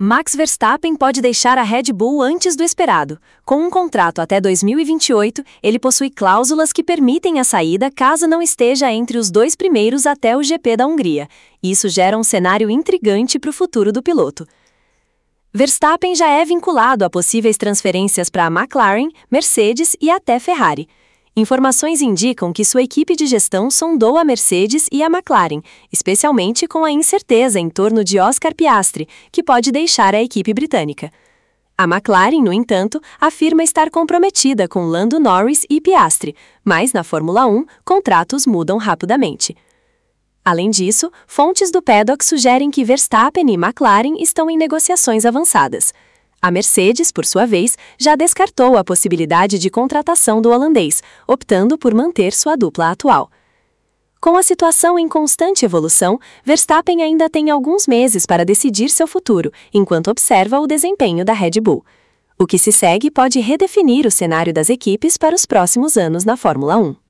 Max Verstappen pode deixar a Red Bull antes do esperado. Com um contrato até 2028, ele possui cláusulas que permitem a saída caso não esteja entre os dois primeiros até o GP da Hungria. Isso gera um cenário intrigante para o futuro do piloto. Verstappen já é vinculado a possíveis transferências para a McLaren, Mercedes e até Ferrari. Informações indicam que sua equipe de gestão sondou a Mercedes e a McLaren, especialmente com a incerteza em torno de Oscar Piastri, que pode deixar a equipe britânica. A McLaren, no entanto, afirma estar comprometida com Lando Norris e Piastri, mas na Fórmula 1, contratos mudam rapidamente. Além disso, fontes do paddock sugerem que Verstappen e McLaren estão em negociações avançadas. A Mercedes, por sua vez, já descartou a possibilidade de contratação do holandês, optando por manter sua dupla atual. Com a situação em constante evolução, Verstappen ainda tem alguns meses para decidir seu futuro, enquanto observa o desempenho da Red Bull. O que se segue pode redefinir o cenário das equipes para os próximos anos na Fórmula 1.